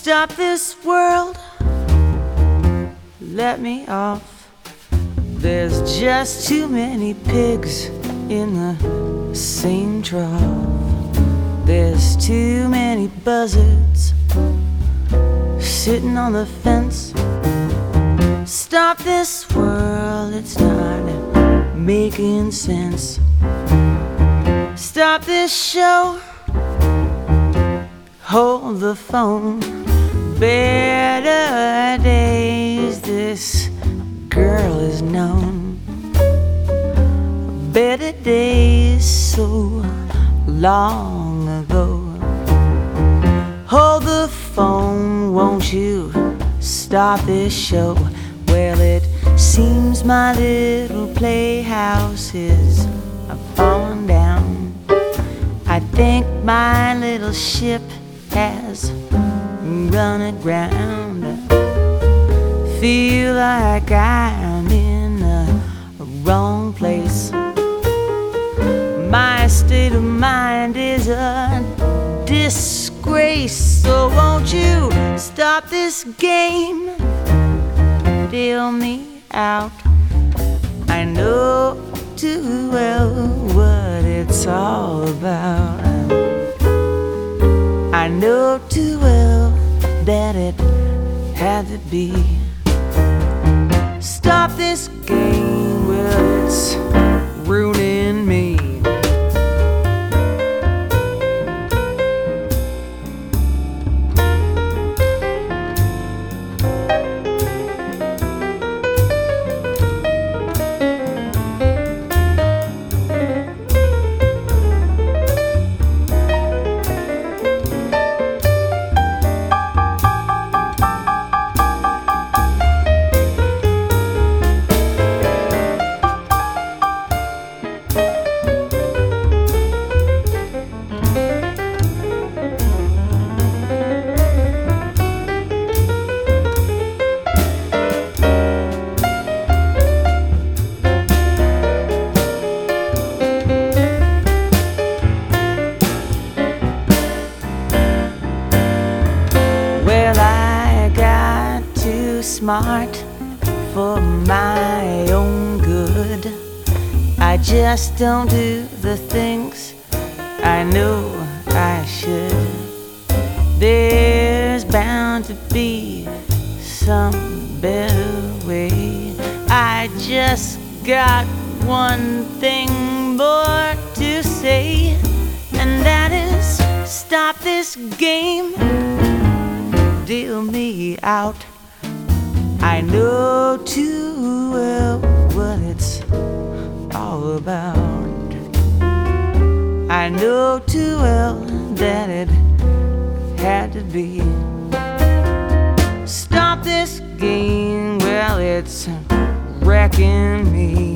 Stop this world, let me off. There's just too many pigs in the same trough. There's too many buzzards sitting on the fence. Stop this world, it's not making sense. Stop this show, hold the phone. Better days, this girl is known. Better days so long ago. Hold the phone, won't you stop this show? Well, it seems my little playhouse is falling down. I think my little ship has run aground. Feel like I'm in the wrong place. My state of mind is a disgrace. So won't you stop this game? Deal me out. I know too well what it's all about. I know too well that it had to be. Stop this game, well, it's ruining me. Smart for my own good. I just don't do the things I know I should. There's bound to be some better way. I just got one thing more to say, and that is stop this game. Deal me out. I know too well what it's all about. I know too well that it had to be. Stop this game, well, it's wrecking me.